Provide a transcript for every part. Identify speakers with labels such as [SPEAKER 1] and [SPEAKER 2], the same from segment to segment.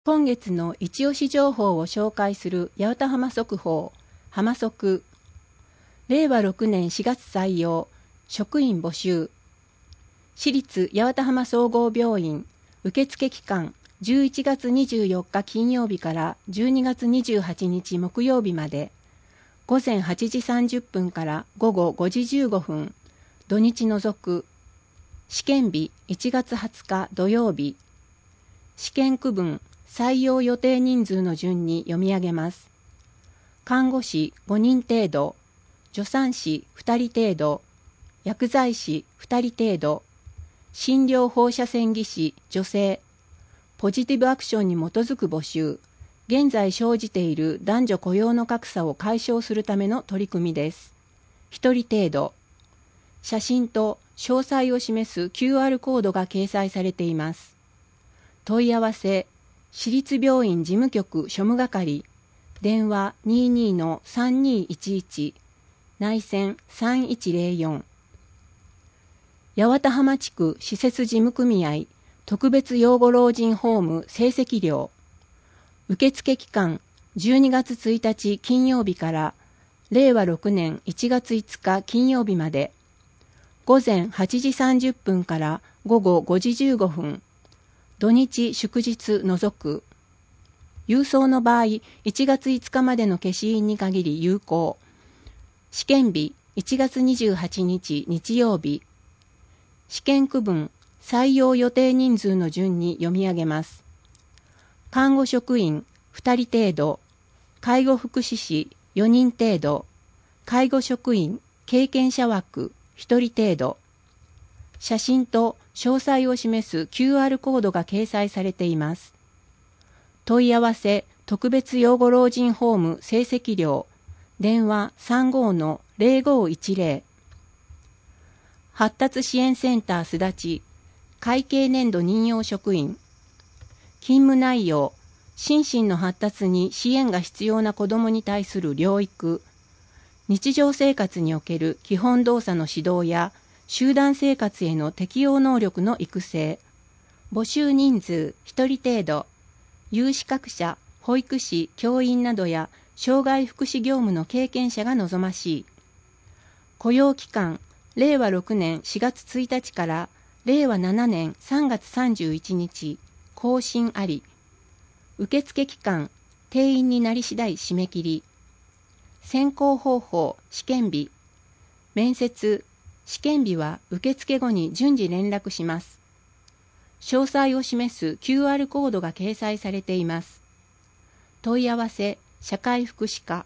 [SPEAKER 1] 今月の一押し情報を紹介する八幡浜速報、浜速。令和6年4月採用、職員募集。私立八幡浜総合病院、受付期間、11月24日金曜日から12月28日木曜日まで、午前8時30分から午後5時15分、土日除く。試験日1月20日土曜日。試験区分、採用予定人数の順に読み上げます。看護師5人程度、助産師2人程度、薬剤師2人程度、診療放射線技師女性、ポジティブアクションに基づく募集、現在生じている男女雇用の格差を解消するための取り組みです。1人程度。写真と詳細を示す QR コードが掲載されています。問い合わせ、市立病院事務局庶務係、電話 22-3211、内線3104。八幡浜地区施設事務組合特別養護老人ホーム成績料。受付期間12月1日金曜日から令和6年1月5日金曜日まで、午前8時30分から午後5時15分、土日祝日除く。郵送の場合、1月5日までの消印に限り有効。試験日、1月28日日曜日。試験区分、採用予定人数の順に読み上げます。看護職員2人程度、介護福祉士4人程度、介護職員経験者枠1人程度。写真と詳細を示す QR コードが掲載されています。問い合わせ特別養護老人ホーム成績料、電話 35-0510。発達支援センターすだち、会計年度任用職員。勤務内容、心身の発達に支援が必要な子どもに対する療育、日常生活における基本動作の指導や集団生活への適応能力の育成。募集人数1人程度。有資格者、保育士、教員などや障害福祉業務の経験者が望ましい。雇用期間、令和6年4月1日から令和7年3月31日、更新あり。受付期間、定員になり次第締め切り。選考方法、試験日。面接、試験日は受付後に順次連絡します。詳細を示す QR コードが掲載されています。問い合わせ、社会福祉課。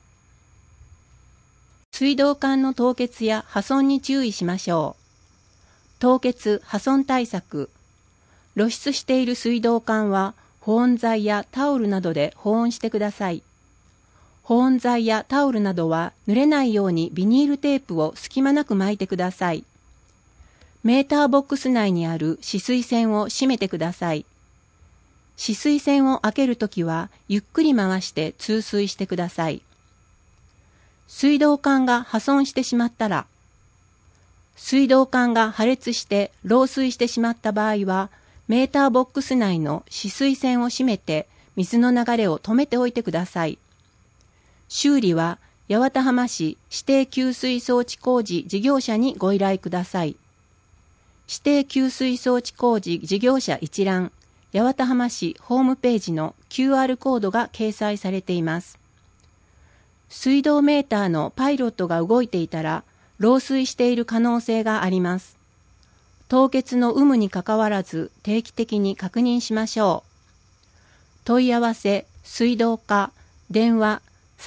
[SPEAKER 1] 水道管の凍結や破損に注意しましょう。凍結・破損対策。露出している水道管は保温材やタオルなどで保温してください。保温材やタオルなどは濡れないようにビニールテープを隙間なく巻いてください。メーターボックス内にある止水栓を閉めてください。止水栓を開けるときはゆっくり回して通水してください。水道管が破損してしまったら、水道管が破裂して漏水してしまった場合は、メーターボックス内の止水栓を閉めて水の流れを止めておいてください。修理は八幡浜市指定給水装置工事事業者にご依頼ください。指定給水装置工事事業者一覧、八幡浜市ホームページの QR コードが掲載されています。水道メーターのパイロットが動いていたら、漏水している可能性があります。凍結の有無にかかわらず定期的に確認しましょう。問い合わせ、水道課、電話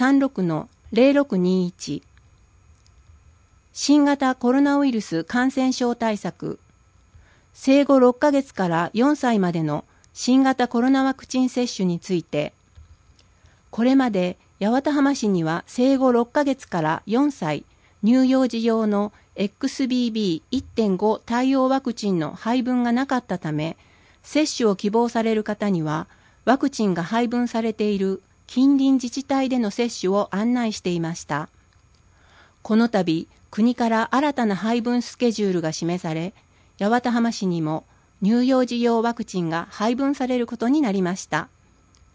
[SPEAKER 1] 36-0621。新型コロナウイルス感染症対策。生後6ヶ月から4歳までの新型コロナワクチン接種について、これまで八幡浜市には生後6ヶ月から4歳乳幼児用の XBB.1.5 対応ワクチンの配分がなかったため、接種を希望される方にはワクチンが配分されている近隣自治体での接種を案内していました。この度、国から新たな配分スケジュールが示され、八幡浜市にも乳幼児用ワクチンが配分されることになりました。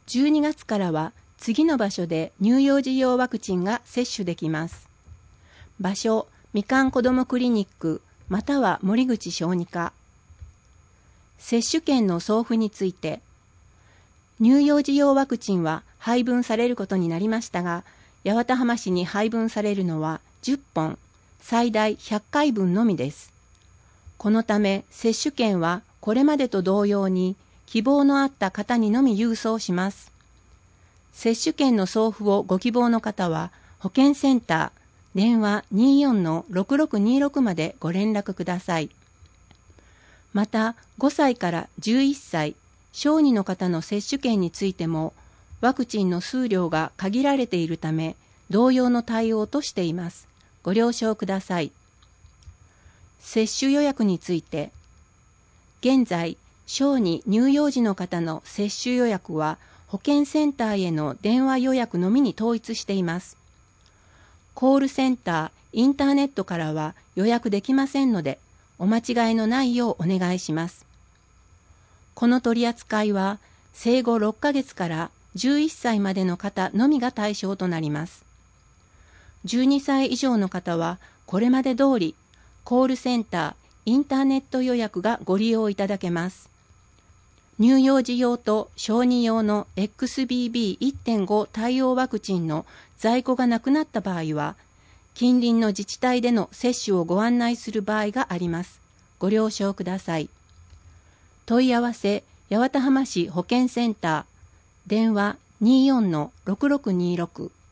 [SPEAKER 1] 12月からは次の場所で乳幼児用ワクチンが接種できます。場所、みかんこどもクリニックまたは森口小児科。接種券の送付について、乳幼児用ワクチンは配分されることになりましたが、八幡浜市に配分されるのは10本、最大100回分のみです。このため接種券はこれまでと同様に希望のあった方にのみ郵送します。接種券の送付をご希望の方は保健センター電話 24-6626 までご連絡ください。また5歳から11歳小児の方の接種券についてもワクチンの数量が限られているため同様の対応としています。ご了承ください。接種予約について、現在小児乳幼児の方の接種予約は保健センターへの電話予約のみに統一しています。コールセンター、インターネットからは予約できませんので、お間違いのないようお願いします。この取り扱いは生後6ヶ月から11歳までの方のみが対象となります。12歳以上の方はこれまで通りコールセンター、インターネット予約がご利用いただけます。乳幼児用と小児用の XBB.1.5 対応ワクチンの在庫がなくなった場合は、近隣の自治体での接種をご案内する場合があります。ご了承ください。問い合わせ、八幡浜市保健センター、電話 24-6626